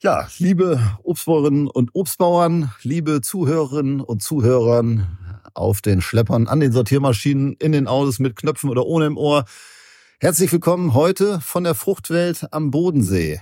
Ja, liebe Obstbäuerinnen und Obstbauern, liebe Zuhörerinnen und Zuhörern auf den Schleppern, an den Sortiermaschinen, in den Autos mit Knöpfen oder ohne im Ohr. Herzlich willkommen heute von der Fruchtwelt am Bodensee.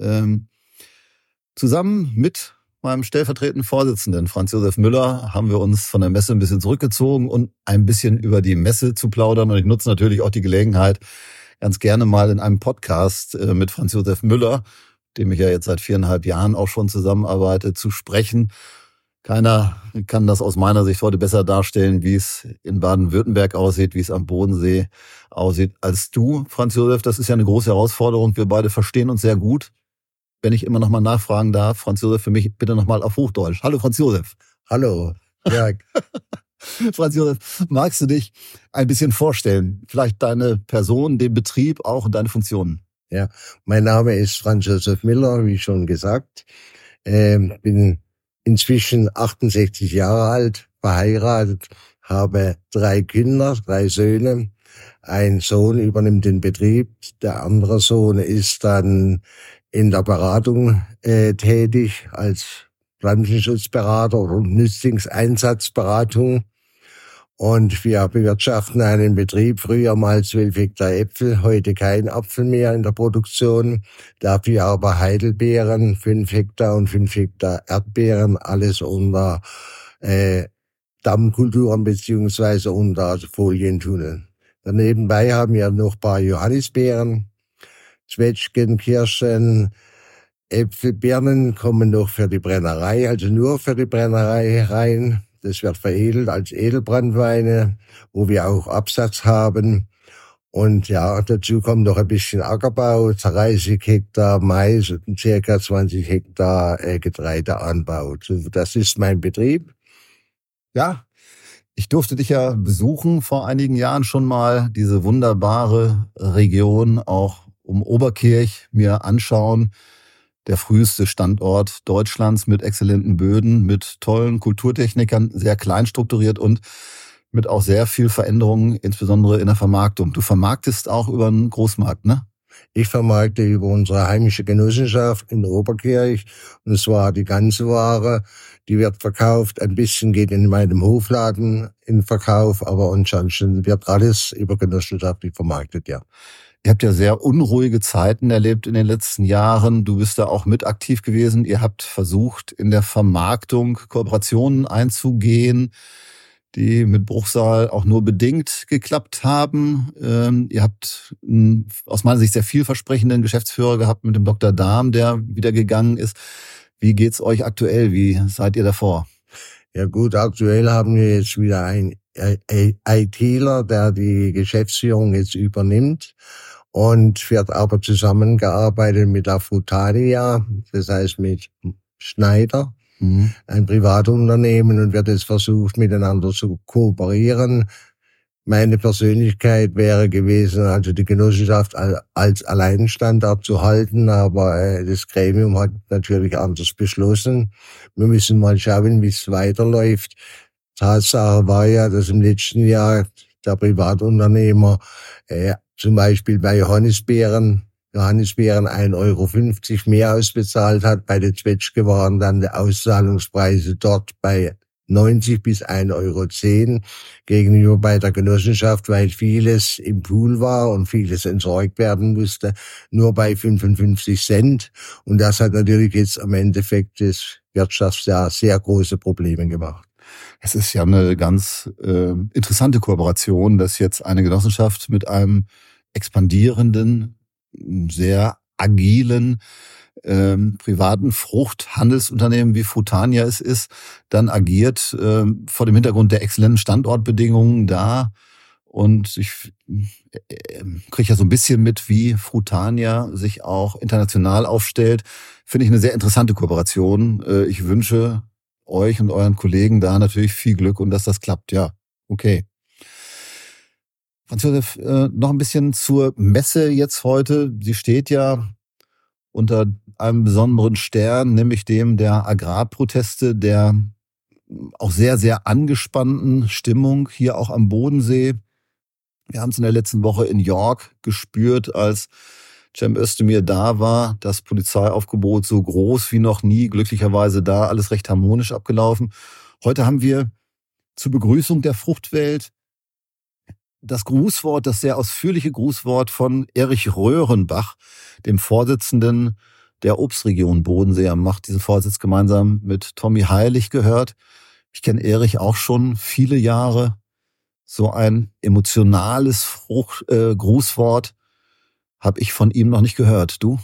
Zusammen mit meinem stellvertretenden Vorsitzenden Franz Josef Müller haben wir uns von der Messe ein bisschen zurückgezogen und ein bisschen über die Messe zu plaudern. Und ich nutze natürlich auch die Gelegenheit, ganz gerne mal in einem Podcast mit Franz Josef Müller, dem ich ja jetzt seit 4,5 Jahren auch schon zusammenarbeite, zu sprechen. Keiner kann das aus meiner Sicht heute besser darstellen, wie es in Baden-Württemberg aussieht, wie es am Bodensee aussieht, als du, Franz Josef. Das ist ja eine große Herausforderung. Wir beide verstehen uns sehr gut. Wenn ich immer noch mal nachfragen darf, Franz Josef, für mich bitte noch mal auf Hochdeutsch. Hallo, Franz Josef. Hallo, Jörg. Franz Josef, magst du dich ein bisschen vorstellen? Vielleicht deine Person, den Betrieb auch und deine Funktionen? Ja, mein Name ist Franz Josef Müller, wie schon gesagt. Bin inzwischen 68 Jahre alt, verheiratet, habe 3 Kinder, 3 Söhne. Ein Sohn übernimmt den Betrieb, der andere Sohn ist dann in der Beratung tätig als Pflanzenschutzberater und Nützlingseinsatzberatung. Und wir bewirtschaften einen Betrieb, früher mal 12 Hektar Äpfel, heute kein Apfel mehr in der Produktion. Dafür aber Heidelbeeren, 5 Hektar und 5 Hektar Erdbeeren, alles unter Dammkulturen beziehungsweise unter Folientunneln. Danebenbei haben wir noch ein paar Johannisbeeren, Zwetschgen, Kirschen, Äpfel, Birnen kommen noch für die Brennerei, also nur für die Brennerei rein. Das wird veredelt als Edelbranntweine, wo wir auch Absatz haben. Und ja, dazu kommt noch ein bisschen Ackerbau, 30 Hektar Mais und ca. 20 Hektar Getreideanbau. Das ist mein Betrieb. Ja, ich durfte dich ja besuchen vor einigen Jahren schon mal, diese wunderbare Region auch um Oberkirch mir anschauen. Der früheste Standort Deutschlands mit exzellenten Böden, mit tollen Kulturtechnikern, sehr klein strukturiert und mit auch sehr viel Veränderungen, insbesondere in der Vermarktung. Du vermarktest auch über einen Großmarkt, ne? Ich vermarkte über unsere heimische Genossenschaft in Oberkirch. Und zwar die ganze Ware, die wird verkauft. Ein bisschen geht in meinem Hofladen in Verkauf, aber ansonsten wird alles über genossenschaftlich vermarktet, ja. Ihr habt ja sehr unruhige Zeiten erlebt in den letzten Jahren. Du bist da auch mit aktiv gewesen. Ihr habt versucht, in der Vermarktung Kooperationen einzugehen, die mit Bruchsal auch nur bedingt geklappt haben. Ihr habt einen, aus meiner Sicht, sehr vielversprechenden Geschäftsführer gehabt mit dem Dr. Dahm, der wieder gegangen ist. Wie geht's euch aktuell? Wie seid ihr davor? Ja gut, aktuell haben wir jetzt wieder einen ITler, der die Geschäftsführung jetzt übernimmt. Und wird aber zusammengearbeitet mit der Frutania, das heißt mit Schneider, ein Privatunternehmen, und wird jetzt versucht, miteinander zu kooperieren. Meine Persönlichkeit wäre gewesen, also die Genossenschaft als Alleinstandard zu halten, aber das Gremium hat natürlich anders beschlossen. Wir müssen mal schauen, wie es weiterläuft. Tatsache war ja, dass im letzten Jahr der Privatunternehmer zum Beispiel bei Johannisbeeren 1,50 € mehr ausbezahlt hat. Bei den Zwetschgen waren dann die Auszahlungspreise dort bei 90 bis 1,10 € gegenüber bei der Genossenschaft, weil vieles im Pool war und vieles entsorgt werden musste, nur bei 55 Cent. Und das hat natürlich jetzt am Endeffekt des Wirtschaftsjahres sehr große Probleme gemacht. Es ist ja eine ganz interessante Kooperation, dass jetzt eine Genossenschaft mit einem expandierenden, sehr agilen privaten Fruchthandelsunternehmen wie Frutania es ist, dann agiert vor dem Hintergrund der exzellenten Standortbedingungen da. Und ich kriege ja so ein bisschen mit, wie Frutania sich auch international aufstellt. Finde ich eine sehr interessante Kooperation. Ich wünsche euch und euren Kollegen da natürlich viel Glück und dass das klappt. Ja, okay. Franz Josef, noch ein bisschen zur Messe jetzt heute. Sie steht ja unter einem besonderen Stern, nämlich dem der Agrarproteste, der auch sehr, sehr angespannten Stimmung hier auch am Bodensee. Wir haben es in der letzten Woche in York gespürt, als Cem Özdemir da war, das Polizeiaufgebot so groß wie noch nie, glücklicherweise da, alles recht harmonisch abgelaufen. Heute haben wir zur Begrüßung der Fruchtwelt das Grußwort, das sehr ausführliche Grußwort von Erich Röhrenbach, dem Vorsitzenden der Obstregion Bodensee. Er macht diesen Vorsitz gemeinsam mit Tommy Heilig, gehört. Ich kenne Erich auch schon viele Jahre. So ein emotionales Grußwort habe ich von ihm noch nicht gehört. Du?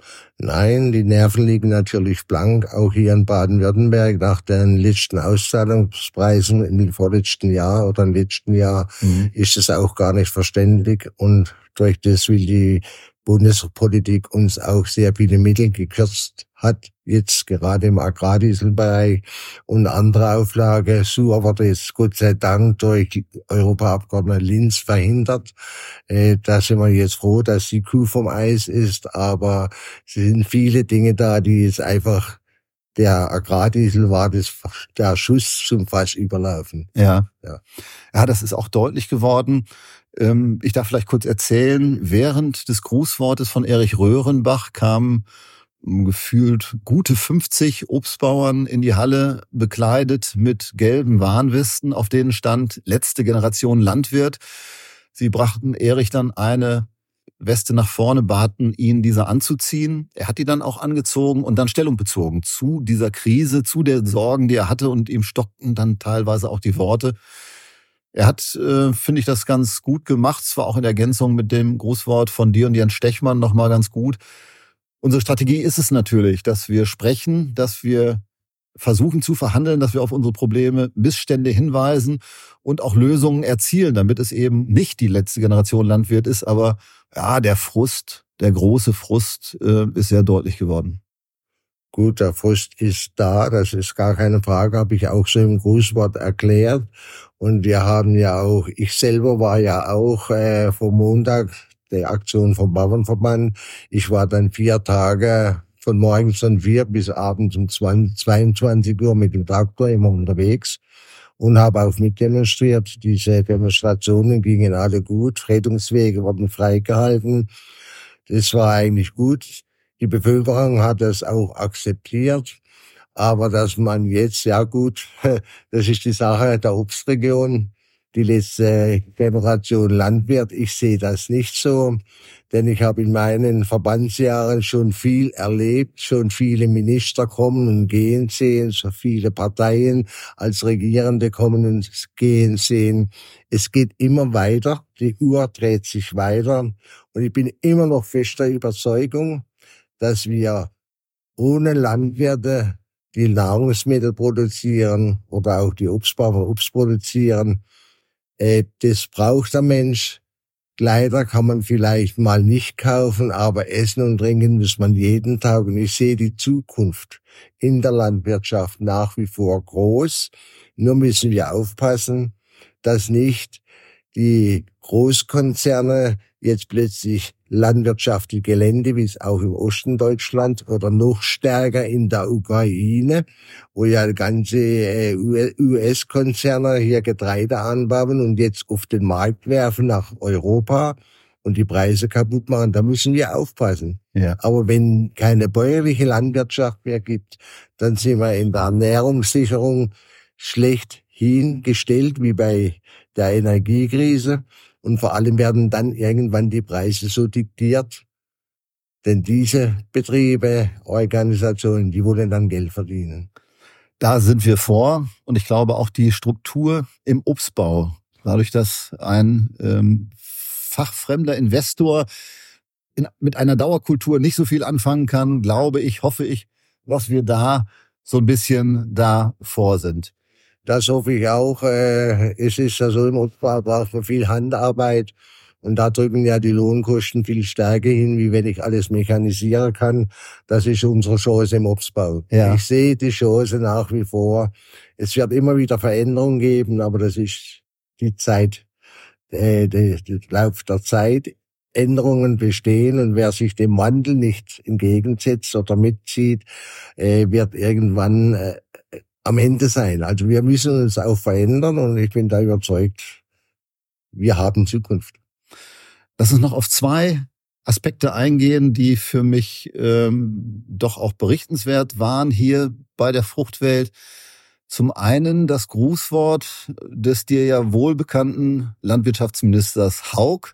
Nein, die Nerven liegen natürlich blank, auch hier in Baden-Württemberg nach den letzten Auszahlungspreisen im vorletzten Jahr oder im letzten Jahr ist es auch gar nicht verständlich, und durch das will die Bundespolitik uns auch sehr viele Mittel gekürzt hat, jetzt gerade im Agrardieselbereich, und eine andere Auflage. So wurde jetzt Gott sei Dank durch Europaabgeordneten Linz verhindert. Da sind wir jetzt froh, dass die Kuh vom Eis ist, aber es sind viele Dinge da, die jetzt einfach, der Agrardiesel war der Schuss zum Fass überlaufen. Ja, das ist auch deutlich geworden. Ich darf vielleicht kurz erzählen, während des Grußwortes von Erich Röhrenbach kamen gefühlt gute 50 Obstbauern in die Halle, bekleidet mit gelben Warnwesten, auf denen stand letzte Generation Landwirt. Sie brachten Erich dann eine Weste nach vorne, baten ihn, diese anzuziehen. Er hat die dann auch angezogen und dann Stellung bezogen zu dieser Krise, zu den Sorgen, die er hatte, und ihm stockten dann teilweise auch die Worte. Er hat, finde ich, das ganz gut gemacht, zwar auch in Ergänzung mit dem Grußwort von dir und Jens Stechmann nochmal ganz gut. Unsere Strategie ist es natürlich, dass wir sprechen, dass wir versuchen zu verhandeln, dass wir auf unsere Probleme, Missstände hinweisen und auch Lösungen erzielen, damit es eben nicht die letzte Generation Landwirt ist. Aber ja, der Frust, der große Frust ist sehr deutlich geworden. Gut, der Frust ist da, das ist gar keine Frage, habe ich auch so im Grußwort erklärt. Und wir haben ja auch, ich selber war ja auch vom Montag der Aktion vom Bauernverband. Ich war dann 4 Tage von morgens um 4 bis abends um 22 Uhr mit dem Traktor immer unterwegs und habe auch mitdemonstriert. Diese Demonstrationen gingen alle gut, Rettungswege wurden freigehalten. Das war eigentlich gut. Die Bevölkerung hat das auch akzeptiert. Aber dass man jetzt, ja gut, das ist die Sache der Obstregion, die letzte Generation Landwirt. Ich sehe das nicht so, denn ich habe in meinen Verbandsjahren schon viel erlebt, schon viele Minister kommen und gehen sehen, so viele Parteien als Regierende kommen und gehen sehen. Es geht immer weiter, die Uhr dreht sich weiter, und ich bin immer noch fester Überzeugung, dass wir ohne Landwirte, die Nahrungsmittel produzieren oder auch die Obstbauern Obst produzieren, das braucht der Mensch. Kleider kann man vielleicht mal nicht kaufen, aber essen und trinken muss man jeden Tag. Und ich sehe die Zukunft in der Landwirtschaft nach wie vor groß. Nur müssen wir aufpassen, dass nicht die Großkonzerne jetzt plötzlich landwirtschaftliche Gelände, wie es auch im Osten Deutschland oder noch stärker in der Ukraine, wo ja ganze US-Konzerne hier Getreide anbauen und jetzt auf den Markt werfen nach Europa und die Preise kaputt machen. Da müssen wir aufpassen. Ja. Aber wenn keine bäuerliche Landwirtschaft mehr gibt, dann sind wir in der Ernährungssicherung schlecht hingestellt, wie bei der Energiekrise. Und vor allem werden dann irgendwann die Preise so diktiert, denn diese Betriebe, Organisationen, die wollen dann Geld verdienen. Da sind wir vor, und ich glaube auch die Struktur im Obstbau, dadurch, dass ein fachfremder Investor mit einer Dauerkultur nicht so viel anfangen kann, glaube ich, hoffe ich, dass wir da so ein bisschen davor sind. Das hoffe ich auch. Es ist ja so, im Obstbau braucht man viel Handarbeit. Und da drücken ja die Lohnkosten viel stärker hin, wie wenn ich alles mechanisieren kann. Das ist unsere Chance im Obstbau. Ja. Ich sehe die Chance nach wie vor. Es wird immer wieder Veränderungen geben, aber das ist die Zeit, der Lauf der Zeit. Änderungen bestehen, und wer sich dem Wandel nicht entgegensetzt oder mitzieht, wird irgendwann am Ende sein. Also wir müssen uns auch verändern, und ich bin da überzeugt, wir haben Zukunft. Lass uns noch auf 2 Aspekte eingehen, die für mich doch auch berichtenswert waren hier bei der Fruchtwelt. Zum einen das Grußwort des dir ja wohlbekannten Landwirtschaftsministers Haug.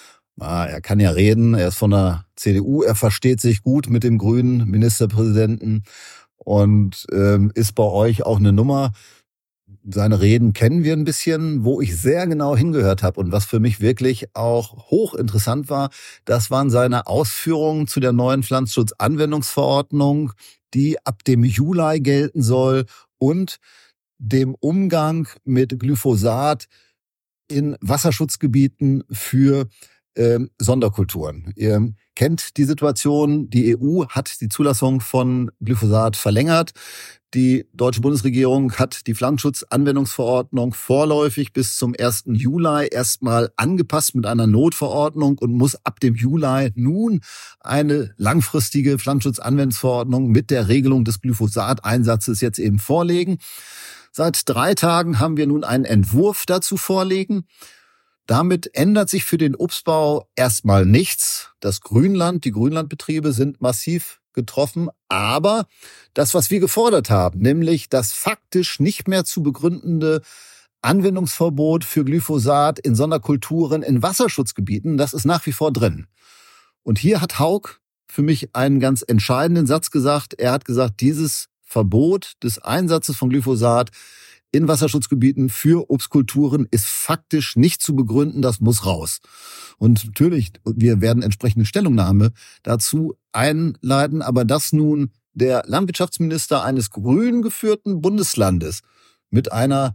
Er kann ja reden, er ist von der CDU, er versteht sich gut mit dem grünen Ministerpräsidenten und ist bei euch auch eine Nummer. Seine Reden kennen wir ein bisschen. Wo ich sehr genau hingehört habe und was für mich wirklich auch hochinteressant war, das waren seine Ausführungen zu der neuen Pflanzenschutzanwendungsverordnung, die ab dem Juli gelten soll, und dem Umgang mit Glyphosat in Wasserschutzgebieten für Sonderkulturen. Ihr kennt die Situation. Die EU hat die Zulassung von Glyphosat verlängert. Die deutsche Bundesregierung hat die Pflanzenschutzanwendungsverordnung vorläufig bis zum 1. Juli erstmal angepasst mit einer Notverordnung und muss ab dem Juli nun eine langfristige Pflanzenschutzanwendungsverordnung mit der Regelung des Glyphosat-Einsatzes jetzt eben vorlegen. Seit 3 Tagen haben wir nun einen Entwurf dazu vorliegen. Damit ändert sich für den Obstbau erstmal nichts. Das Grünland, die Grünlandbetriebe sind massiv getroffen, aber das, was wir gefordert haben, nämlich das faktisch nicht mehr zu begründende Anwendungsverbot für Glyphosat in Sonderkulturen in Wasserschutzgebieten, das ist nach wie vor drin. Und hier hat Haug für mich einen ganz entscheidenden Satz gesagt. Er hat gesagt, dieses Verbot des Einsatzes von Glyphosat in Wasserschutzgebieten für Obstkulturen ist faktisch nicht zu begründen, das muss raus. Und natürlich, wir werden entsprechende Stellungnahme dazu einleiten, aber dass nun der Landwirtschaftsminister eines grün geführten Bundeslandes mit einer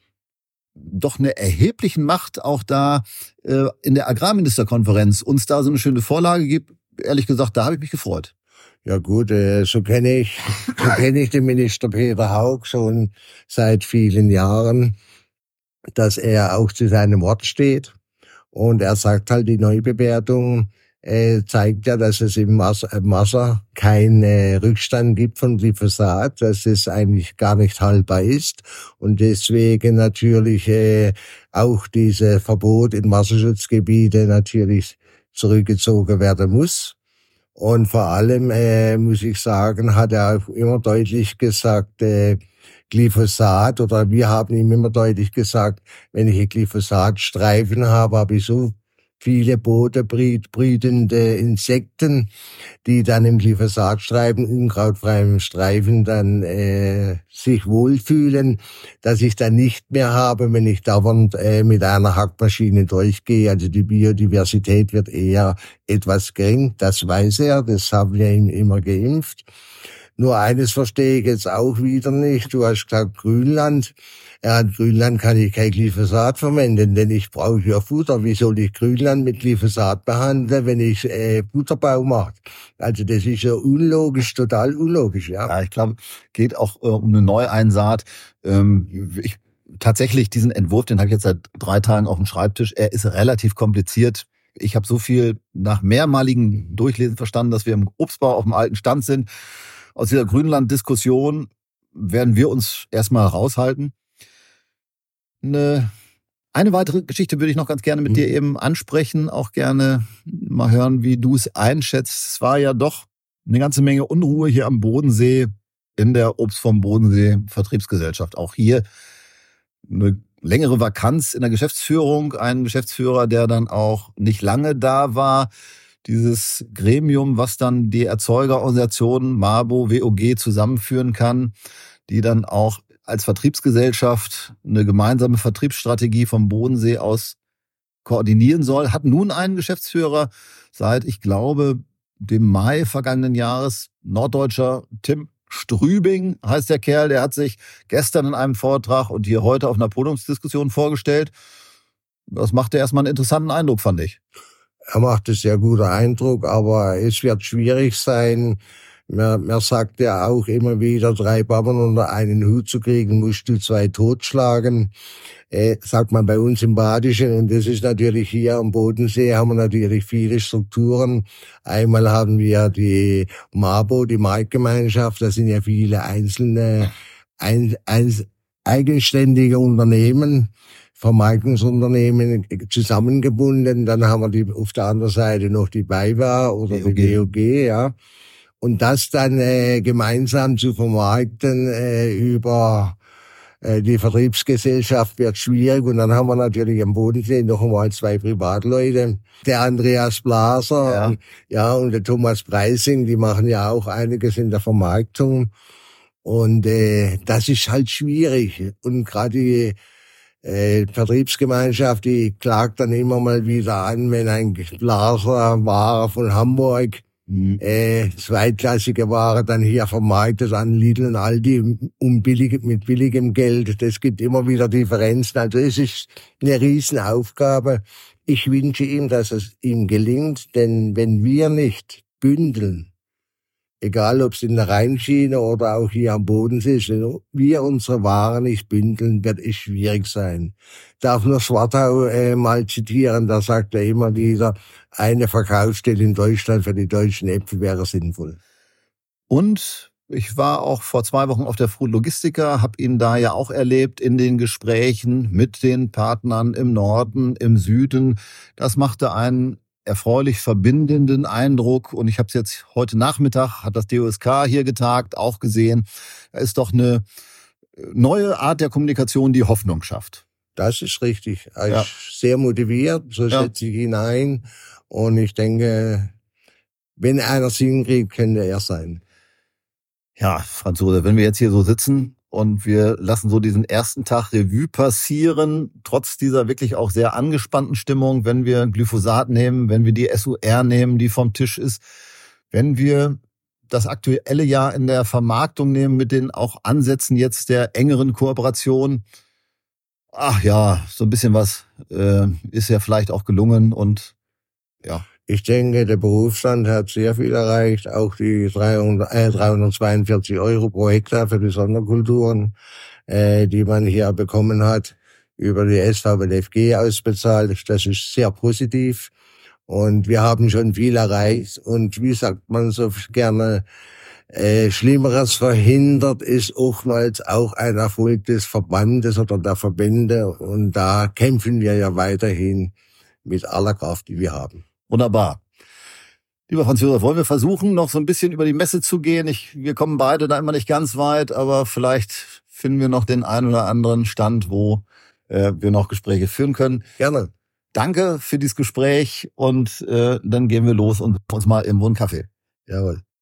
doch eine erheblichen Macht auch da in der Agrarministerkonferenz uns da so eine schöne Vorlage gibt, ehrlich gesagt, da habe ich mich gefreut. Ja gut, so kenne ich den Minister Peter Haug schon seit vielen Jahren, dass er auch zu seinem Wort steht. Und er sagt halt, die Neubewertung zeigt ja, dass es im Wasser keinen Rückstand gibt von Glyphosat, dass es eigentlich gar nicht haltbar ist. Und deswegen natürlich auch diese Verbot in Wasserschutzgebiete natürlich zurückgezogen werden muss. Und vor allem, muss ich sagen, hat er auch immer deutlich gesagt, Glyphosat, oder wir haben ihm immer deutlich gesagt, wenn ich Glyphosatstreifen habe, habe ich so viele bodenbrütende Insekten, die dann im Glyphosatstreifen, unkrautfreiem Streifen, dann sich wohlfühlen, dass ich dann nicht mehr habe, wenn ich dauernd mit einer Hackmaschine durchgehe. Also die Biodiversität wird eher etwas gering, das weiß er, das haben wir ihm immer geimpft. Nur eines verstehe ich jetzt auch wieder nicht. Du hast gesagt Grünland. Ja, in Grünland kann ich kein Glyphosat verwenden, denn ich brauche ja Futter. Wie soll ich Grünland mit Glyphosat behandeln, wenn ich Futterbau mache? Also das ist ja unlogisch, total unlogisch. Ja, ich glaube, geht auch um eine Neueinsaat. Tatsächlich diesen Entwurf, den habe ich jetzt seit 3 Tagen auf dem Schreibtisch. Er ist relativ kompliziert. Ich habe so viel nach mehrmaligen Durchlesen verstanden, dass wir im Obstbau auf dem alten Stand sind. Aus dieser Grünland-Diskussion werden wir uns erstmal raushalten. Eine weitere Geschichte würde ich noch ganz gerne mit dir eben ansprechen, auch gerne mal hören, wie du es einschätzt. Es war ja doch eine ganze Menge Unruhe hier am Bodensee in der Obst vom Bodensee Vertriebsgesellschaft. Auch hier eine längere Vakanz in der Geschäftsführung, ein Geschäftsführer, der dann auch nicht lange da war. Dieses Gremium, was dann die Erzeugerorganisationen MABO, WOG zusammenführen kann, die dann auch als Vertriebsgesellschaft eine gemeinsame Vertriebsstrategie vom Bodensee aus koordinieren soll, hat nun einen Geschäftsführer seit, ich glaube, dem Mai vergangenen Jahres, Norddeutscher Tim Strübing heißt der Kerl, der hat sich gestern in einem Vortrag und hier heute auf einer Podiumsdiskussion vorgestellt. Das machte erstmal einen interessanten Eindruck, fand ich. Er macht einen sehr guten Eindruck, aber es wird schwierig sein. Man sagt ja auch immer wieder, 3 Bauern unter einen Hut zu kriegen, musst du 2 totschlagen. Sagt man bei uns im Badischen, und das ist natürlich hier am Bodensee, haben wir natürlich viele Strukturen. Einmal haben wir die MABO, die Marktgemeinschaft, da sind ja viele einzelne eigenständige Unternehmen, Vermarktungsunternehmen zusammengebunden. Dann haben wir auf der anderen Seite noch die BayWa oder die DOG, ja. Und das dann gemeinsam zu vermarkten über die Vertriebsgesellschaft wird schwierig. Und dann haben wir natürlich am Bodensee noch einmal 2 Privatleute. Der Andreas Blaser, und der Thomas Preising, die machen ja auch einiges in der Vermarktung. Und das ist halt schwierig. Und gerade die Vertriebsgemeinschaft, die klagt dann immer mal wieder an, wenn ein Blaser Ware von Hamburg zweitklassige Ware dann hier vermarktet an Lidl und Aldi mit billigem Geld. Das gibt immer wieder Differenzen. Also es ist eine Riesenaufgabe. Ich wünsche ihm, dass es ihm gelingt, denn wenn wir nicht bündeln, egal ob es in der Rheinschiene oder auch hier am Bodensee ist, wenn wir unsere Waren nicht bündeln, wird es schwierig sein. Ich darf nur Schwartau mal zitieren, da sagt er immer wieder, eine Verkaufsstelle in Deutschland für die deutschen Äpfel wäre sinnvoll. Und ich war auch vor 2 Wochen auf der Food Logistica, habe ihn da ja auch erlebt in den Gesprächen mit den Partnern im Norden, im Süden. Das machte einen erfreulich verbindenden Eindruck. Und ich habe es jetzt heute Nachmittag, hat das DOSK hier getagt, auch gesehen. Da ist doch eine neue Art der Kommunikation, die Hoffnung schafft. Das ist richtig. Er ist sehr motiviert, so schätze ich ihn ein. Und ich denke, wenn einer es hinkriegt, könnte er sein. Ja, Franz Rose, wenn wir jetzt hier so sitzen und wir lassen so diesen ersten Tag Revue passieren, trotz dieser wirklich auch sehr angespannten Stimmung, wenn wir Glyphosat nehmen, wenn wir die SUR nehmen, die vom Tisch ist, wenn wir das aktuelle Jahr in der Vermarktung nehmen mit den auch Ansätzen jetzt der engeren Kooperation. Ach ja, so ein bisschen was ist ja vielleicht auch gelungen und ja. Ich denke, der Berufsstand hat sehr viel erreicht, auch die 342 € pro Hektar für die Sonderkulturen, die man hier bekommen hat, über die SVLFG ausbezahlt. Das ist sehr positiv und wir haben schon viel erreicht und wie sagt man so gerne, Schlimmeres verhindert ist oftmals auch ein Erfolg des Verbandes oder der Verbände und da kämpfen wir ja weiterhin mit aller Kraft, die wir haben. Wunderbar. Lieber Franz Josef, wollen wir versuchen, noch so ein bisschen über die Messe zu gehen? Wir kommen beide da immer nicht ganz weit, aber vielleicht finden wir noch den einen oder anderen Stand, wo wir noch Gespräche führen können. Gerne. Danke für dieses Gespräch und dann gehen wir los und uns mal im Kaffee. Jawohl.